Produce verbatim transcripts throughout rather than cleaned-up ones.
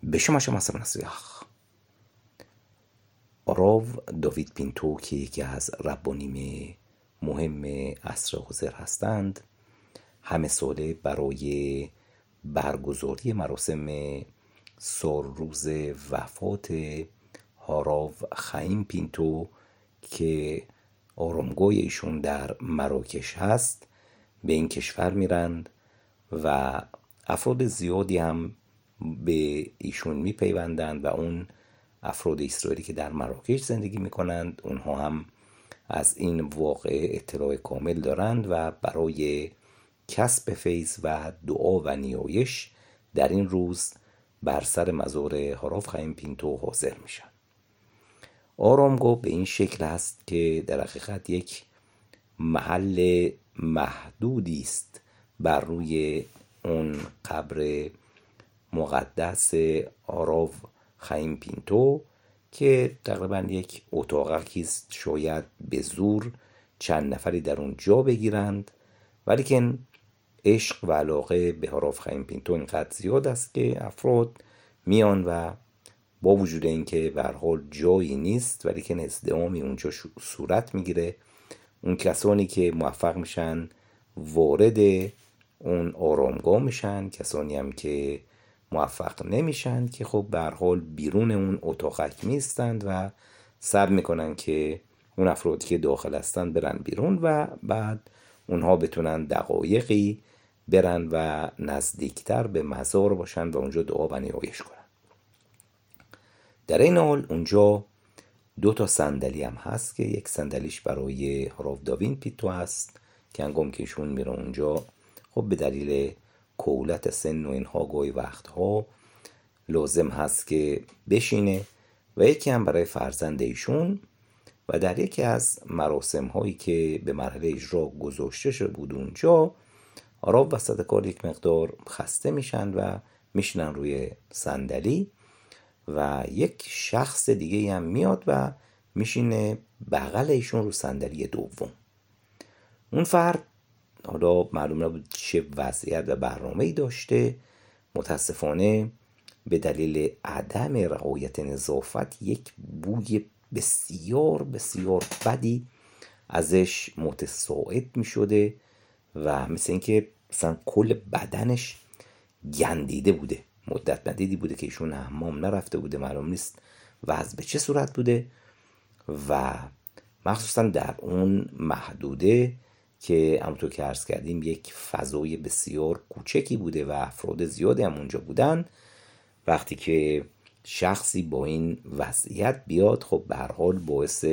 به شما شما سمناسیخ آراو داوید پینتو که یکی از ربانیم مهم عصر حاضر هستند همه ساله برای برگزاری مراسم سال روز وفات هاراو خایم پینتو که آرامگاه ایشون در مراکش هست به این کشور میرند و افراد زیادی هم به ایشون میپیوندند و اون افراد اسرائیلی که در مراکش زندگی میکنند اونها هم از این واقعه اطلاع کامل دارند و برای کسب فیض و دعا و نیایش در این روز بر سر مزار هاراو خایم پینتو حاضر میشن. آرامگاه به این شکل است که در حقیقت یک محل محدودی است بر روی اون قبر مقدس هاراو خایم پینتو که تقریبا یک اتاقکی است، شاید به زور چند نفری در اون جا بگیرند، ولیکن عشق و علاقه به هاراو خایم پینتو اینقدر زیاد است که افراد میان و با وجود اینکه به هر حال جایی نیست ولیکن ازدحامی اونجا صورت میگیره. اون کسانی که موفق میشن وارد اون آرامگاه میشن، کسانی هم که موفق نمیشن که خب به هر حال بیرون اون اتاقک میستند و سعی میکنن که اون افرادی که داخل هستن برن بیرون و بعد اونها بتونن دقایقی برن و نزدیکتر به مزار باشن و اونجا دعا و نیایش کنن. در این حال اونجا دو تا صندلی هم هست که یک صندلیش برای هاراو داوید پینتو هست که هنگام که ایشون میره اونجا خب به دلیل کولت سن و اینها گاهی وقتها لازم هست که بشینه، و یکی هم برای فرزند ایشون. و در یکی از مراسم هایی که به مرحله اجرا گذاشته شده بود اونجا هاراو وسط کار یک مقدار خسته میشن و میشنن روی صندلی و یک شخص دیگه هم میاد و میشینه بغل ایشون رو صندلی دوم. اون فرد حالا معلوم نبود چه وضعیت و برنامه‌ای داشته، متاسفانه به دلیل عدم رعایت نظافت یک بوی بسیار بسیار بدی ازش متصاعد می شده و مثل اینکه مثلا کل بدنش گندیده بوده. مدت مدیدی بوده که ایشون حمام نرفته بوده، معلوم نیست وضع به چه صورت بوده و مخصوصا در اون محدوده که همونطور که عرض کردیم یک فضای بسیار کوچکی بوده و افراد زیادی هم اونجا بودن. وقتی که شخصی با این وضعیت بیاد خب به هر حال باعث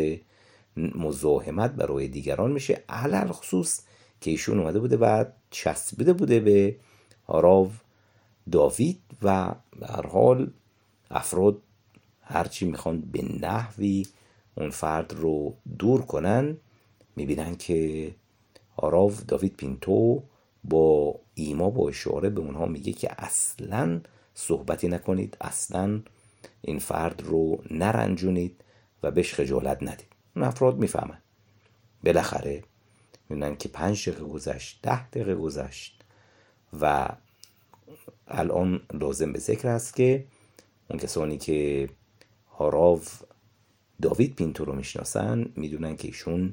مزاحمت برای دیگران میشه، علل خصوص که ایشون اومده بوده و چسبیده بوده به هاراو داوید و به هر حال افراد هرچی میخوان به نحوی اون فرد رو دور کنن میبینن که هاراو داوید پینتو با ایما با اشاره به اونها میگه که اصلاً صحبتی نکنید، اصلاً این فرد رو نرنجونید و بهش خجالت ندید. اون افراد میفهمن. بالاخره میبینن که پنج دقیقه گذشت، ده دقیقه گذشت و الان لازم به ذکر است که اون کسانی که هاراو داوید پینتو رو میشناسن میدونن که ایشون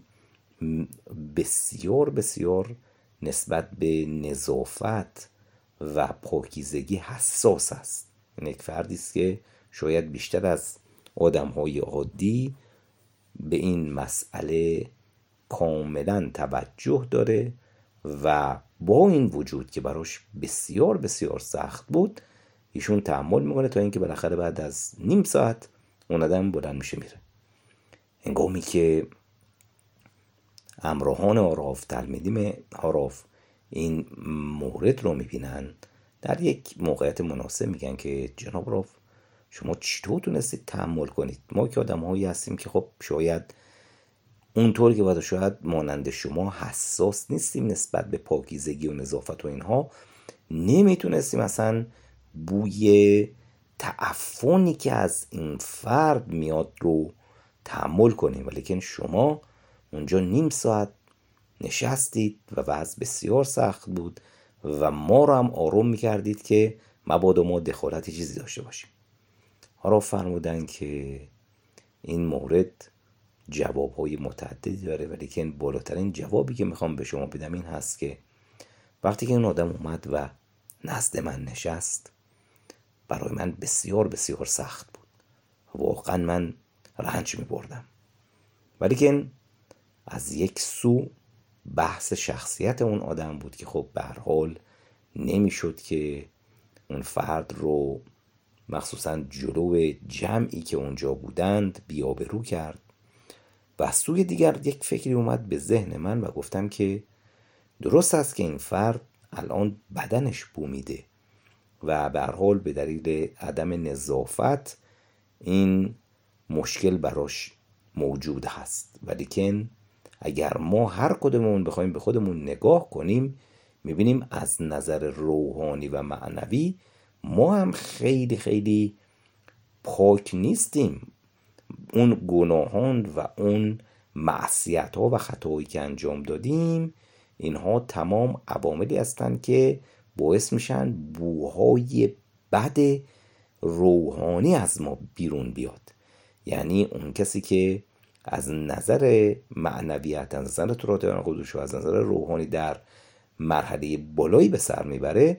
بسیار بسیار نسبت به نظافت و پاکیزگی حساس است. این یک فردی است که شاید بیشتر از آدم‌های عادی به این مسئله کاملا توجه داره و با این وجود که براش بسیار بسیار سخت بود ایشون تحمل میکنه تا اینکه بالاخره بعد از نیم ساعت اون آدم بلند میشه میره. هنگامی که همراهان هاراو، تلمیدیم هاراو این مورد رو میبینن در یک موقعیت مناسب میگن که جناب هاراو شما چطور تونستید تحمل کنید؟ ما که آدم هایی هستیم که خب شاید اونطور که باید شاید مانند شما حساس نیستیم نسبت به پاکیزگی و نظافت و اینها، نمیتونستیم اصلا بوی تعفنی که از این فرد میاد رو تحمل کنیم، ولیکن شما اونجا نیم ساعت نشستید و وضع بسیار سخت بود و ما رو هم آروم میکردید که مبادا ما دخالتی چیزی داشته باشیم. حالا فرمودن که این مورد جوابهای متعددی داره، ولی که بالاترین جوابی که میخوام به شما بدم این هست که وقتی که این آدم اومد و نزد من نشست، برای من بسیار بسیار سخت بود. واقعا من رنج میبردم. ولی که از یک سو بحث شخصیت اون آدم بود که خب به هر حال نمیشد که اون فرد رو مخصوصا جلو جمعی که اونجا بودند بی‌آبرو کرد. و از سوی دیگر یک فکری اومد به ذهن من و گفتم که درست است که این فرد الان بدنش بو میده و به هر حال به دلیل عدم نظافت این مشکل براش موجود هست، ولی که اگر ما هر کدومون بخوایم به خودمون نگاه کنیم میبینیم از نظر روحانی و معنوی ما هم خیلی خیلی پاک نیستیم. اون گناهان و اون معصیت ها و خطاهایی که انجام دادیم اینها تمام عواملی هستند که باعث میشن بوهای بد روحانی از ما بیرون بیاد. یعنی اون کسی که از نظر معنویت، از نظر تورات قدوس و از نظر روحانی در مرحله بالایی به سر میبره،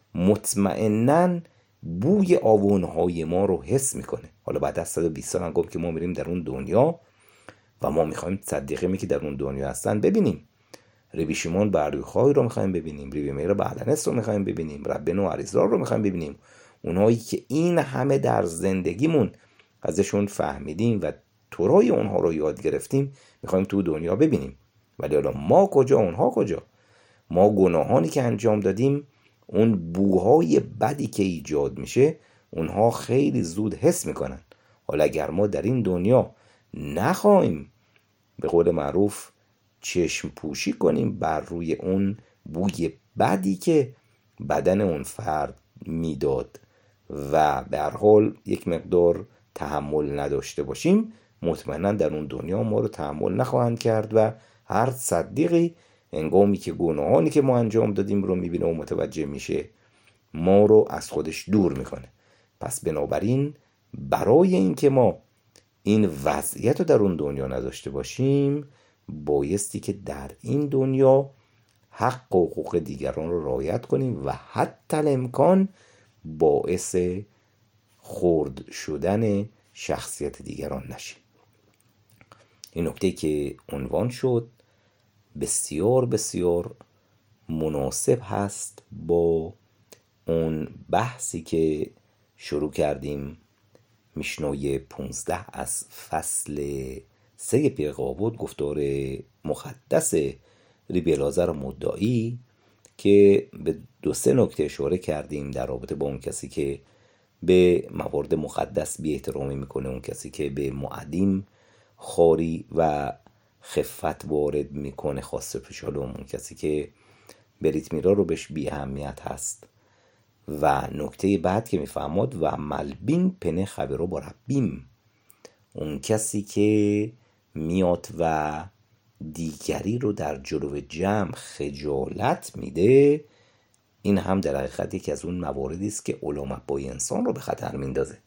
مطمئناً بوی آوونهای ما رو حس میکنه. حالا بعد از صد و بیست سال هم گفت که ما میریم در اون دنیا و ما میخوایم صدیقه می که در اون دنیا هستن ببینیم. ربی شیمون بردوخای رو میخوایم ببینیم، ربی میر بعدنس رو میخوایم ببینیم، ربنو عریزرار رو میخوایم ببینیم. اونهایی که این همه در زندگیمون ازشون فهمیدیم و تورای اونها رو یاد گرفتیم میخوایم تو دنیا ببینیم. ولی حالا ما کجا، اونها کجا؟ ما گناهانی که انجام دادیم، اون بوهای بدی که ایجاد میشه اونها خیلی زود حس میکنن. حالا اگر ما در این دنیا نخواهیم به قول معروف چشم پوشی کنیم بر روی اون بوی بدی که بدن اون فرد میداد و به هر حال یک مقدار تحمل نداشته باشیم، مطمئنا در اون دنیا ما رو تحمل نخواهند کرد و هر صدیقی هنگامی که گناهانی که ما انجام دادیم رو میبینه و متوجه میشه ما رو از خودش دور میکنه. پس بنابراین برای این که ما این وضعیت رو در اون دنیا نداشته باشیم بایستی که در این دنیا حق و حقوق دیگران رو رعایت کنیم و حتی الامکان باعث خرد شدن شخصیت دیگران نشیم. این نکته که عنوان شد بسیار بسیار مناسب هست با اون بحثی که شروع کردیم، میشنای پونزده از فصل سه پیغابود، گفتار مقدس ربی العازر مدعی، که به دو سه نکته اشاره کردیم در رابطه با اون کسی که به موارد مقدس بی احترامی میکنه، اون کسی که به معدیم خاری و خفت وارد میکنه خاصه پیشالوم، اون کسی که بریت میرا رو بهش بی اهمیت هست. و نکته بعد که میفهمد و ملبین پنه خبرو با ربیم، اون کسی که میاد و دیگری رو در جلو جمع خجالت میده، این هم در حقیقت یکی از اون مواردی است که علامت با انسان رو به خطر میندازه.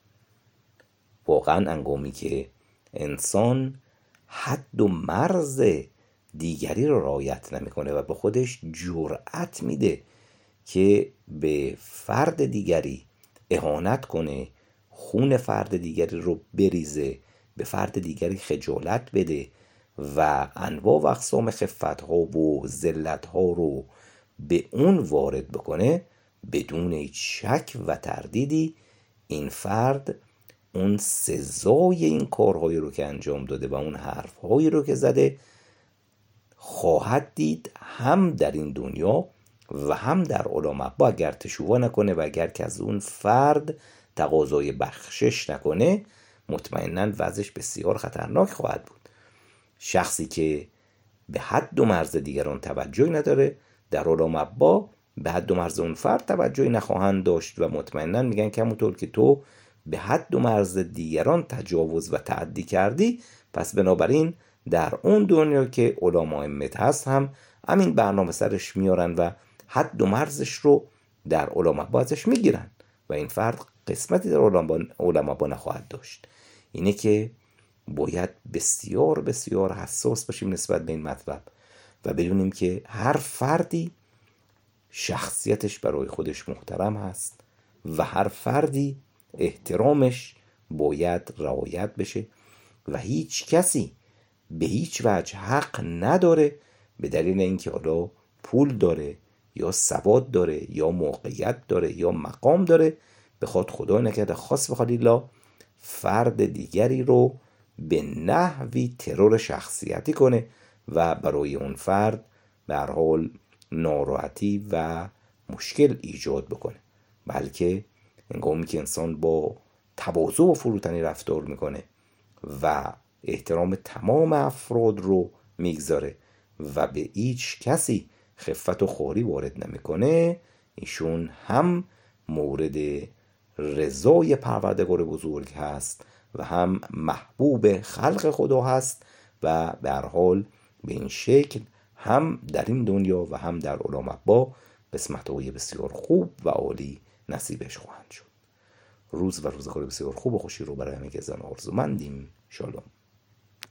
واقعا انگامی که انسان حد و مرز دیگری رو رعایت نمیکنه و به خودش جرأت میده که به فرد دیگری اهانت کنه، خون فرد دیگری رو بریزه، به فرد دیگری خجالت بده و انواع و اقسام خفت‌ها و ذلت‌ها رو به اون وارد بکنه، بدون هیچ شک و تردیدی این فرد اون سزای این کارهایی رو که انجام داده و اون حرفهایی رو که زده خواهد دید، هم در این دنیا و هم در عالم عقبا، اگر تشویق نکنه و اگر که از اون فرد تقاضای بخشش نکنه، مطمئناً وضعش بسیار خطرناک خواهد بود. شخصی که به حد و مرز دیگران توجهی نداره، در عالم عقبا به حد و مرز اون فرد توجهی نخواهند داشت و مطمئناً میگن که همونطور که تو به حد و مرز دیگران تجاوز و تعدی کردی، پس بنابراین در اون دنیا که علماء امت هست هم همین برنامه سرش میارن و حد و مرزش رو در علماء بازش میگیرن و این فرد قسمتی در علما با نخواهد داشت. اینه که باید بسیار بسیار حساس باشیم نسبت به این مطلب و بدونیم که هر فردی شخصیتش برای خودش محترم هست و هر فردی احترامش باید رعایت بشه و هیچ کسی به هیچ وجه حق نداره به دلیل اینکه حالا پول داره یا سواد داره یا موقعیت داره یا مقام داره بخواد خدا نکرده خاص بخواد الا فرد دیگری رو به نحوی ترور شخصیتی کنه و برای اون فرد به هر حال ناراحتی و مشکل ایجاد بکنه. بلکه هنگامی که انسان با تواضع و فروتنی رفتار میکنه و احترام تمام افراد رو میگذاره و به هیچ کسی خفت و خواری وارد نمیکنه، ایشون هم مورد رضای پروردگار بزرگ هست و هم محبوب خلق خدا هست و به هر حال به این شکل هم در این دنیا و هم در عالم عقبا قسمت‌های بسیار خوب و عالی نصیبش خواهند شد. روز و روزگار بسیار خوب و خوشی رو برای همه گزن آرزومندیم. شالوم.